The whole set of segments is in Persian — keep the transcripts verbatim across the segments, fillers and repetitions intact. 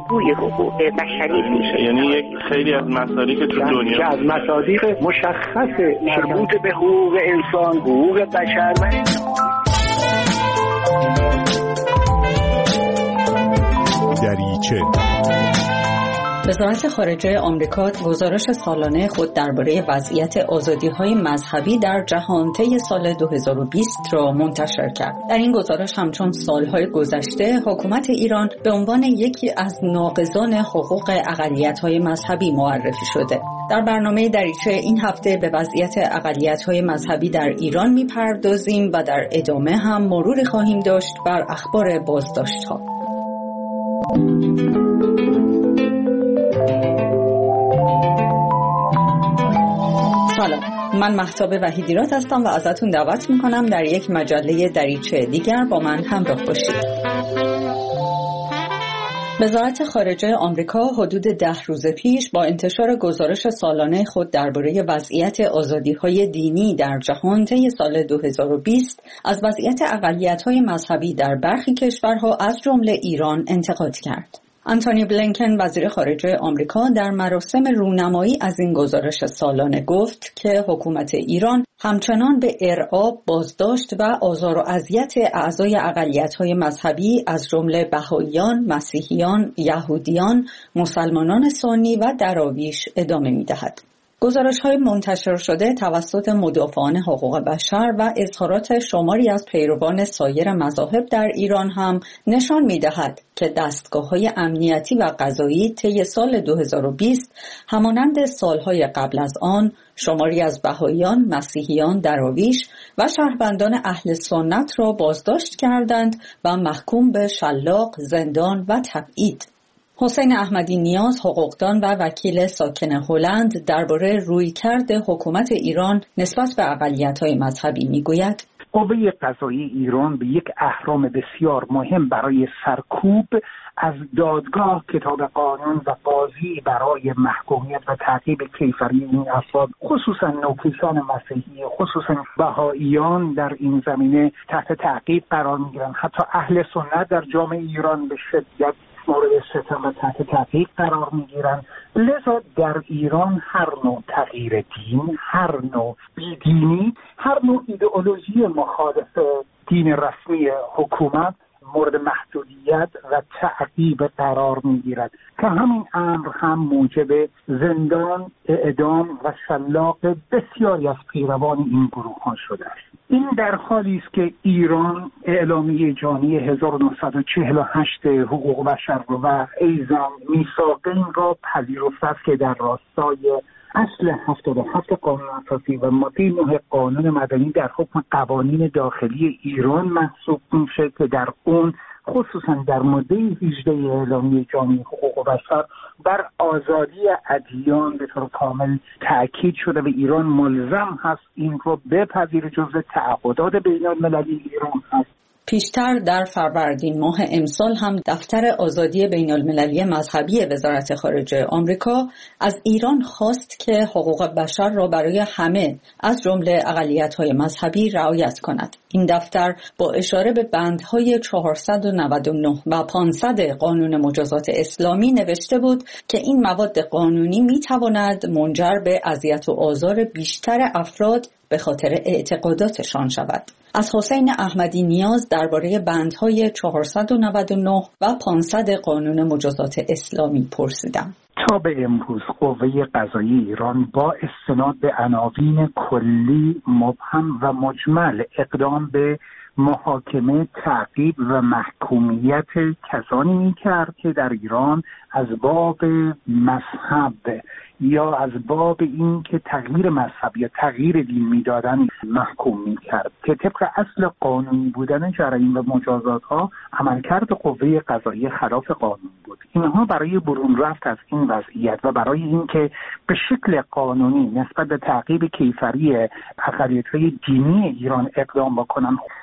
بازگوی حقوق بشری میشه. یعنی یک خیلی از مصادیق تو دنیا که از مصادیق مشخص مربوط به حقوق انسان، حقوق بشر و دریچه. وزارت خارجه آمریکا گزارش سالانه خود درباره وضعیت آزادی‌های مذهبی در جهان طی سال دو هزار و بیست را منتشر کرد. در این گزارش همچون سالهای گذشته حکومت ایران به عنوان یکی از ناقضان حقوق اقلیت‌های مذهبی معرفی شده. در برنامه دریچه این هفته به وضعیت اقلیت‌های مذهبی در ایران می‌پردازیم و در ادامه هم مروری خواهیم داشت بر اخبار بازداشت‌ها. سلام، من مهتاب وحیدیراد هستم و ازتون دعوت میکنم در یک مجله دریچه دیگر با من همراه باشید. وزارت خارجه آمریکا حدود ده روز پیش با انتشار گزارش سالانه خود درباره وضعیت آزادی‌های دینی در جهان طی سال دو هزار و بیست از وضعیت اقلیت‌های مذهبی در برخی کشورها از جمله ایران انتقاد کرد. آنتونی بلینکن وزیر خارجه آمریکا در مراسم رونمایی از این گزارش سالانه گفت که حکومت ایران همچنان به ارعاب، بازداشت و آزار و اذیت اعضای اقلیت‌های مذهبی از جمله بهائیان، مسیحیان، یهودیان، مسلمانان سنی و دراویش ادامه می‌دهد. گزارش‌های منتشر شده توسط مدافعان حقوق بشر و اظهارات شماری از پیروان سایر مذاهب در ایران هم نشان می‌دهد که دستگاه‌های امنیتی و قضایی طی سال دو هزار و بیست همانند سال‌های قبل از آن شماری از بهائیان، مسیحیان، دراویش و شهروندان اهل سنت را بازداشت کردند و محکوم به شلاق، زندان و تبعید. حسین احمدی نیاز، حقوقدان و وکیل ساکن هلند، درباره رویکرد حکومت ایران نسبت به اقلیت‌های مذهبی میگوید: قوه قضایی ایران به یک اهرام بسیار مهم برای سرکوب از دادگاه، کتاب قانون و قاضی برای محکومیت و تعقیب کیفری این افراد، خصوصا نوکیسان مسیحی، خصوصا بهائیان در این زمینه تحت تعقیب قرار میگیرند. حتی اهل سنت در جامعه ایران به شدت مورد ستم و تحت تعقیب قرار میگیرند. لذا در ایران هر نوع تغییر دین، هر نوع بیدینی، هر نوع ایدئولوژی مخالف دین رسمی حکومت مورد محدودیت و تعقیب قرار میگیرد که همین امر هم موجب زندان، اعدام و شلاق بسیاری از پیروان این گروه ها شده است. این در حالی است که ایران اعلامیه جهانی هزار و نهصد و چهل و هشت حقوق بشر و ایضا میثاقین را پذیرفته است که در راستای اصل هفتاد و هفت قانون اساسی و ماده نه قانون مدنی در حکم قوانین داخلی ایران محسوب میشه که در اون خصوصا در ماده هجده اعلامیه جهانی حقوق بشر بر آزادی ادیان به طور کامل تاکید شده و ایران ملزم هست این رو بپذیره، جزو تعهدات بین‌المللی ایران هست. پیشتر در فروردین ماه امسال هم دفتر آزادی بین‌المللی مذهبی وزارت خارجه آمریکا از ایران خواست که حقوق بشر را برای همه از جمله اقلیت‌های مذهبی رعایت کند. این دفتر با اشاره به بندهای چهارصد و نود و نه و پانصد قانون مجازات اسلامی نوشته بود که این مواد قانونی می‌تواند منجر به اذیت و آزار بیشتر افراد به خاطر اعتقاداتشان شود. از حسین احمدی نیاز درباره بندهای چهارصد و نود و نه و پانصد قانون مجازات اسلامی پرسیدم. تا به امروز قوه قضایی ایران با استناد به عناوین کلی، مبهم و مجمل اقدام به محاکمه، تعقیب و محکومیت کسانی می‌کرد که در ایران از باب مذهب یا از باب این که تغییر مذهب یا تغییر دین میدادن محکوم میکرد که طبق اصل قانونی بودن جرایم و مجازات ها عملکرد قوه قضایی خلاف قانون بود. اینها برای برون رفت از این وضعیت و برای اینکه به شکل قانونی نسبت به تعقیب کیفری اقلیت‌های دینی ایران اقدام بکنن،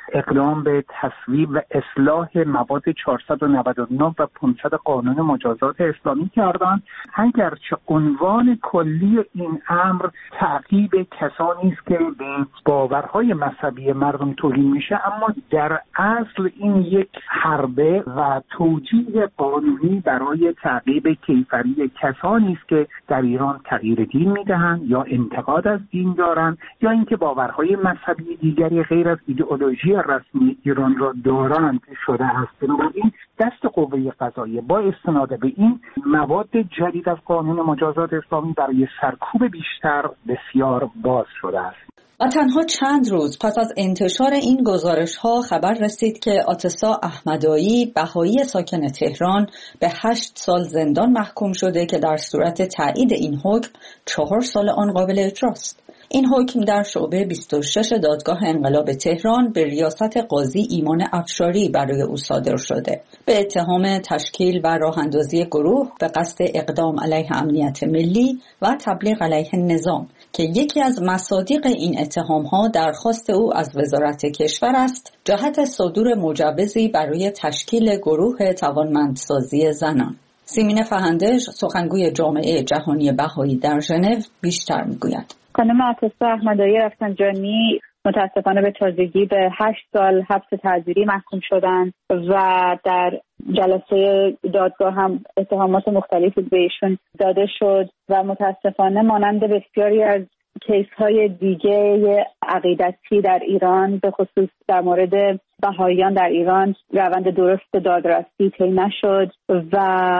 اقدام به تصویب و اصلاح مواد چهارصد و نود و نه و پانصد قانون مجازات اسلامی کردند. اگرچه عنوان کلی این امر تعقیب کسانی است که به باورهای مذهبی مردم توهین میشه، اما در اصل این یک حربه و توجیه قانونی برای تعقیب کیفری کسانی است که در ایران تغییر دین میدهند یا انتقاد از دین دارند یا اینکه باورهای مذهبی دیگری غیر از ایدئولوژی رسمی ایران را دارند شده است. بنابراین دست قوه قضاییه با استناد به این مواد جدید از قانون مجازات اسلامی برای سرکوب بیشتر بسیار باز شده است. و تنها چند روز پس از انتشار این گزارش‌ها خبر رسید که آتسا احمدایی، بهایی ساکن تهران، به هشت سال زندان محکوم شده که در صورت تایید این حکم چهار سال آن قابل اجراست. این حکم در شعبه بیست و شش دادگاه انقلاب تهران به ریاست قاضی ایمان افشاری برای او صادر شده به اتهام تشکیل و راه‌اندازی گروه به قصد اقدام علیه امنیت ملی و تبلیغ علیه نظام که یکی از مصادیق این اتهام‌ها درخواست او از وزارت کشور است جهت صدور مجوزی برای تشکیل گروه توانمندسازی زنان. سیمین فهندش، سخنگوی جامعه جهانی بهایی در ژنو، بیشتر می‌گوید. خانم آتسا احمدایی رفسنجانی متاسفانه به تازگی به هشت سال حبس تعزیری محکوم شدند و در جلسه دادگاه هم اتهامات مختلفی به ایشون داده شد و متاسفانه مانند بسیاری از کیس های دیگه عقیدتی در ایران به خصوص در مورد بهاییان در ایران روند درست دادرسی طی نشد و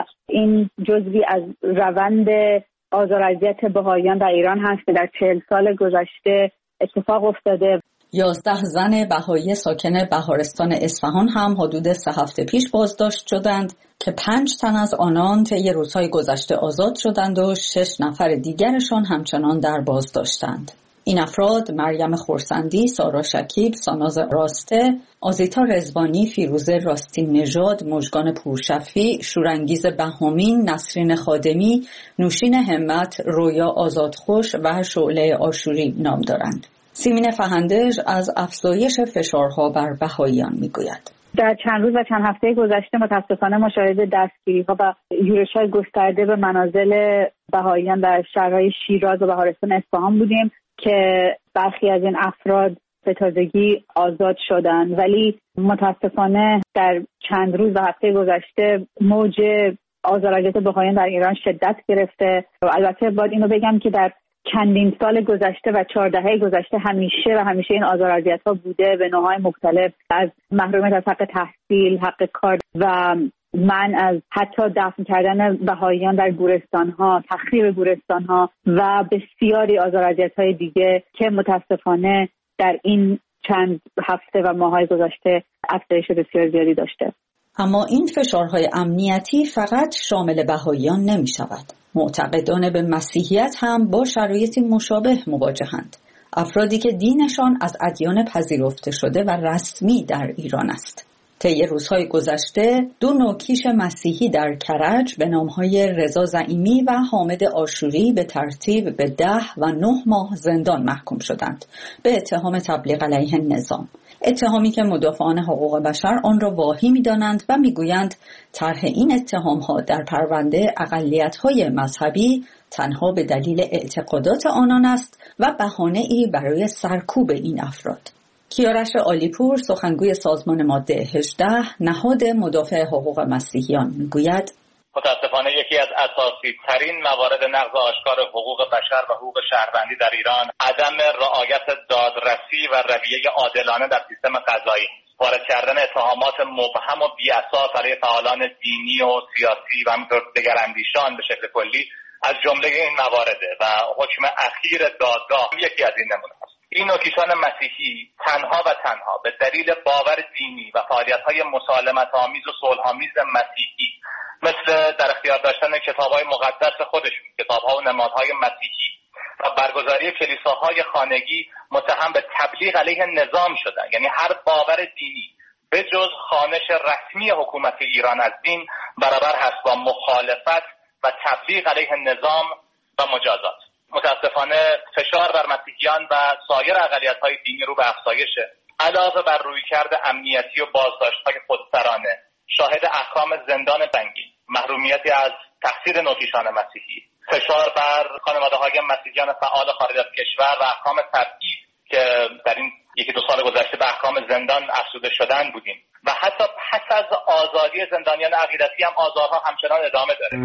این جزوی از روند آزار و اذیت بهاییان در ایران هست که در چهل سال گذشته اتفاق افتاده. یازده زن بهایی ساکن بهارستان اصفهان هم حدود سه هفته پیش بازداشت شدند که پنج تن از آنان طی روزهای گذشته آزاد شدند و شش نفر دیگرشان همچنان در بازداشتند. این افراد مریم خورسندی، سارا شکیب، ساناز راسته، آزیتا رزوانی، فیروزه راستین نژاد، مژگان پورشفی، شورانگیز بهامین، نسرین خادمی، نوشین همت، رویا آزادخوش و شعله آشوری نام دارند. سیمین فهندش از افزایش فشارها بر بهاییان میگوید. در چند روز و چند هفته گذشته متاسفانه مشاهده دستگیری‌ها و یورش‌های گسترده به منازل بهاییان در شهرهای شیراز و بهارستان اصفهان بودیم که برخی از این افراد به تازگی آزاد شدند، ولی متاسفانه در چند روز و هفته گذشته موج آزاراجات بهاییان در ایران شدت گرفته و البته باید اینو بگم که در چندین سال گذشته و چهار دهه گذشته همیشه و همیشه این آزاراجیت‌ها بوده به نوع‌های مختلف، از محرومیت از حق تحصیل، حق کار و من از حتی دفن کردن بهاییان در گورستان‌ها، تخریب گورستان‌ها و بسیاری آزاراجیت‌های دیگه که متاسفانه در این چند هفته و ماه‌های گذشته افزایش بسیار زیادی داشته. اما این فشارهای امنیتی فقط شامل بهاییان نمی‌شود. معتقدان به مسیحیت هم با شرایطی مشابه مواجهند. افرادی که دینشان از ادیان پذیرفته شده و رسمی در ایران است. طی روزهای گذشته دو نوکیش مسیحی در کرج به نامهای رضا زعیمی و حامد آشوری به ترتیب به ده و نه ماه زندان محکوم شدند به اتهام تبلیغ علیه نظام. اتهامی که مدافعان حقوق بشر آن را واهی می‌دانند و می‌گویند طرح این اتهام‌ها در پرونده اقلیت‌های مذهبی تنها به دلیل اعتقادات آنان است و بهانه‌ای برای سرکوب این افراد. کیارش عالیپور، سخنگوی سازمان ماده هجده، نهاد مدافع حقوق مسیحیان، می‌گوید متاسفانه یکی از اساسی ترین موارد نقض آشکار حقوق بشر و حقوق شهروندی در ایران عدم رعایت دادرسی و رویه عادلانه در سیستم قضایی، وارد کردن اتهامات مبهم و بی‌اساس علیه فعالان دینی و سیاسی و همینطور دگراندیشان به شکل کلی از جمله این موارده و حکم اخیر دادگاه یکی از این نمونه است. این نوکیشان مسیحی تنها و تنها به دلیل باور دینی و فعالیت‌های مسالمت‌آمیز و صلح‌آمیز مسیحی مثل در اختیار داشتن کتاب‌های مقدس خودشون، کتاب‌ها و نمادهای مسیحی و برگزاری کلیساهای خانگی متهم به تبلیغ علیه نظام شدن. یعنی هر باور دینی به جز خوانش رسمی حکومت ایران از دین برابر هست با مخالفت و تبلیغ علیه نظام و مجازات. متاسفانه فشار بر مسیحیان و سایر اقلیت‌های دینی رو به افزایشه، علاوه بر رویکرد امنیتی و بازداشت‌های خودسرانه، شاهد احکام زندان بنگی، محرومیتی از تقصیر نوکیشان مسیحی، فشار بر خانواده‌های مسیحیان فعال خارج از کشور و احکام تبعید که در این یکی دو سال گذشته به احکام زندان افزوده شدن بودیم و حتی پس از آزادی زندانیان عقیدتی هم آزارها همچنان ادامه داره.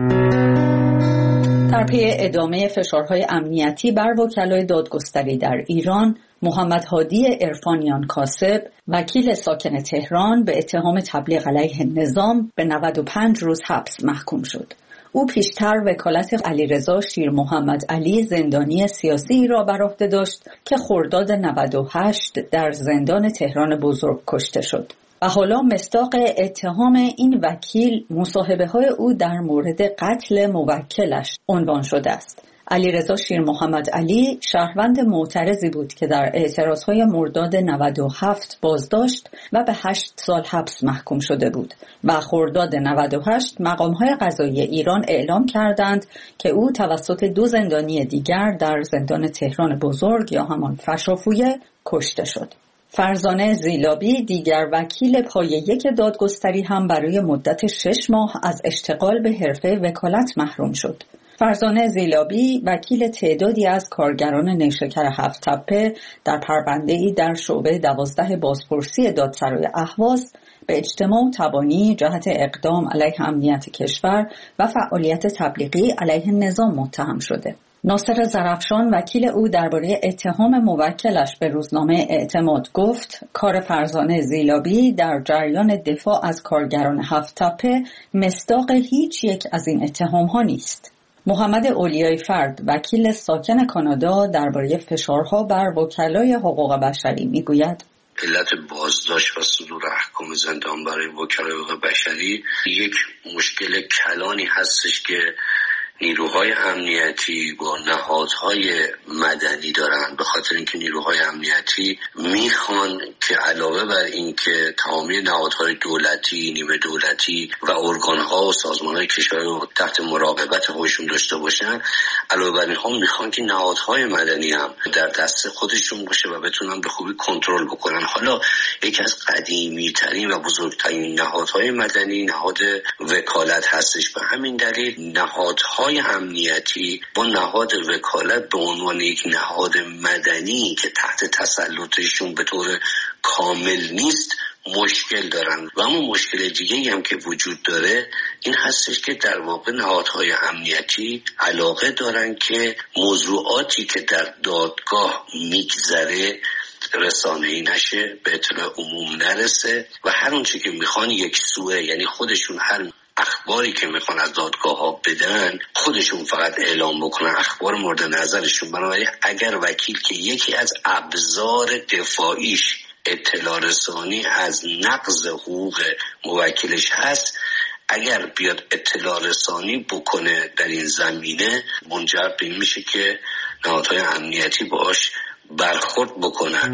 در پی ادامه فشارهای امنیتی بر وکلای دادگستری در ایران، محمد هادی عرفانیان کاسب، وکیل ساکن تهران، به اتهام تبلیغ علیه نظام به نود و پنج روز حبس محکوم شد. او پیشتر وکالت علیرضا شیر محمد علی زندانی سیاسی را بر عهده داشت که خرداد نود و هشت در زندان تهران بزرگ کشته شد. و حالا مصداق اتهام این وکیل مصاحبه‌های او در مورد قتل موکلش عنوان شده است. علیرضا شیر محمد علی شهروند معترضی بود که در اعتراضهای مرداد نود و هفت بازداشت و به هشت سال حبس محکوم شده بود و خرداد نود و هشت مقام‌های قضایی ایران اعلام کردند که او توسط دو زندانی دیگر در زندان تهران بزرگ یا همان فشافویه کشته شد. فرزانه زیلابی، دیگر وکیل پایه یک دادگستری، هم برای مدت شش ماه از اشتغال به حرفه وکالت محروم شد. فرزانه زیلابی وکیل تعدادی از کارگران نیشکر هفت تپه در پرونده‌ای در شعبه دوازده بازپرسی دادسرای اهواز به اجتماع و تبانی جهت اقدام علیه امنیت کشور و فعالیت تبلیغی علیه نظام متهم شده. ناصر زرفشان وکیل او درباره اتهام موکلش به روزنامه اعتماد گفت کار فرزانه زیلابی در جریان دفاع از کارگران هفت تپه مصداق هیچ یک از این اتهام ها نیست. محمد اولیای فرد وکیل ساکن کانادا درباره فشارها بر وکلای حقوق بشری میگوید علت بازداشت و صدور احکام زندان برای وکلای حقوق بشری یک مشکل کلانی هستش که نیروهای امنیتی با نهادهای مدنی دارند، به خاطر اینکه نیروهای امنیتی میخوان که علاوه بر اینکه تمامی نهادهای دولتی، نیمه دولتی و ارگانها و سازمانهای کشور رو تحت مراقبت خودشون داشته باشن، علاوه بر اینها میخوان که نهادهای مدنی هم در دست خودشون باشه و بتونن به خوبی کنترل بکنن. حالا یکی از قدیمی ترین و بزرگترین نهادهای مدنی نهاد وکالت هستش. به همین دلیل نهادهای امنیتی با نهاد وکالت به عنوان یک نهاد مدنی که تحت تسلطشون به طور کامل نیست مشکل دارن. و اما مشکل دیگه هم که وجود داره این هستش که در واقع نهادهای امنیتی علاقه دارن که موضوعاتی که در دادگاه میگذره رسانه‌ای نشه، به اطلاع عموم نرسه و هر اون چی که میخوان یک سوه، یعنی خودشون هر اخباری که میخوان از دادگاه ها بدن خودشون فقط اعلام بکنن، اخبار مورد نظرشون. بنابراین اگر وکیل که یکی از ابزار دفاعیش اطلاع رسانی از نقض حقوق موکلش هست، اگر بیاد اطلاع رسانی بکنه در این زمینه، منجر به این میشه که نهادهای امنیتی باش برخورد بکنن.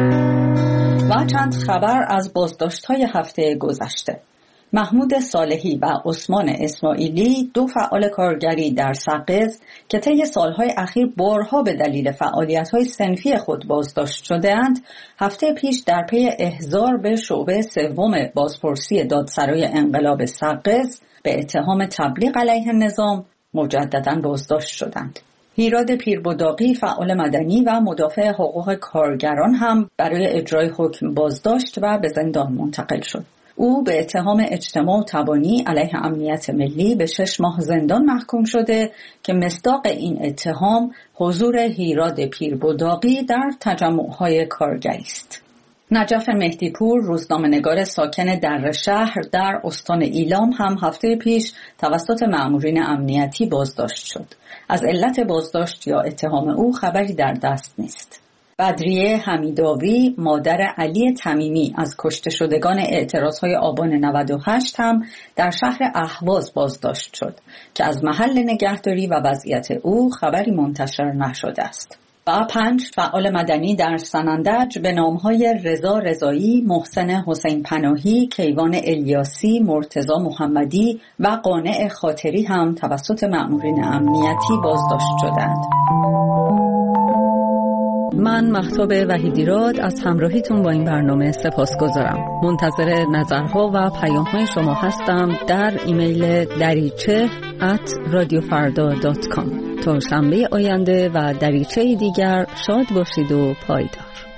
و چند خبر از بازداشت‌های هفته گذشته. محمود صالحی و عثمان اسماعیلی، دو فعال کارگری در سقز که طی سالهای اخیر بارها به دلیل فعالیت‌های صنفی خود بازداشت شده‌اند، هفته پیش در پی احضار به شعبه سوم بازپرسی دادسرای انقلاب سقز به اتهام تبلیغ علیه نظام مجدداً بازداشت شدند. هیراد پیربداقی، فعال مدنی و مدافع حقوق کارگران، هم برای اجرای حکم بازداشت و به زندان منتقل شد. او به اتهام اجتماع و تبانی علیه امنیت ملی به شش ماه زندان محکوم شده که مصداق این اتهام حضور هیراد پیربداقی در تجمع‌های کارگری است. نجف مهدیپور، روزنامه‌نگار ساکن در شهر در استان ایلام، هم هفته پیش توسط مأمورین امنیتی بازداشت شد. از علت بازداشت یا اتهام او خبری در دست نیست. بدریه حمیداوی، مادر علی تمیمی از کشته شدگان اعتراضهای آبان نود و هشت، هم در شهر اهواز بازداشت شد که از محل نگهداری و وضعیت او خبری منتشر نشده است. و پنج فعال مدنی در سنندج به نامهای رضا رضایی، محسن حسین پناهی، کیوان الیاسی، مرتضی محمدی و قانع خاطری هم توسط مأمورین امنیتی بازداشت شدند. من مهتاب وحیدیراد از همراهیتون با این برنامه سپاسگزارم. منتظر نظرها و پیام‌های شما هستم در ایمیل دریچه ات رادیو فردا دات کام. تا شنبه آینده و دریچه دیگر شاد باشید و پایدار.